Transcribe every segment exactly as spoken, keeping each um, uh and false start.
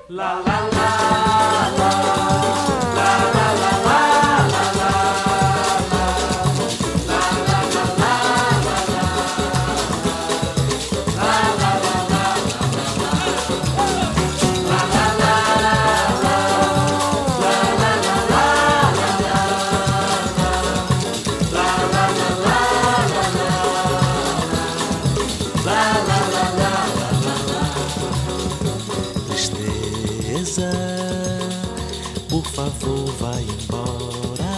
La la la la la la la la Tristeza, por favor, vai embora.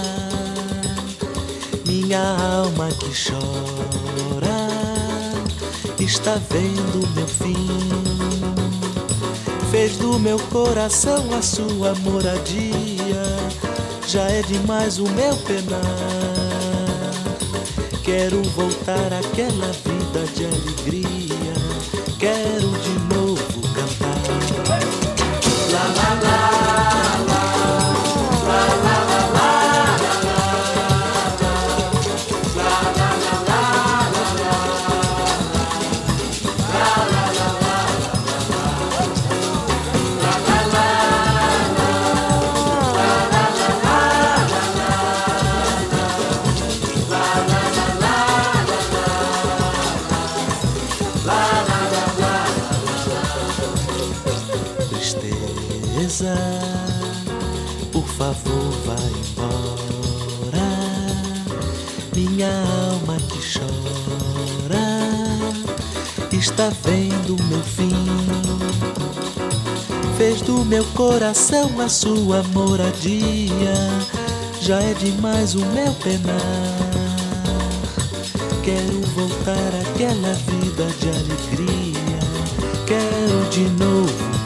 Minha alma que chora está vendo meu fim. Fez do meu coração a sua moradia. Já é demais o meu penar. Quero voltar àquela vida de alegria. Quero de novo cantar. La la la la la la la la Tristeza, por favor, vai embora. Minha alma que chora está vendo meu fim. Fez do meu coração a sua moradia. Já é demais o meu penar. Quero voltar àquela vida de alegria. Quero de novo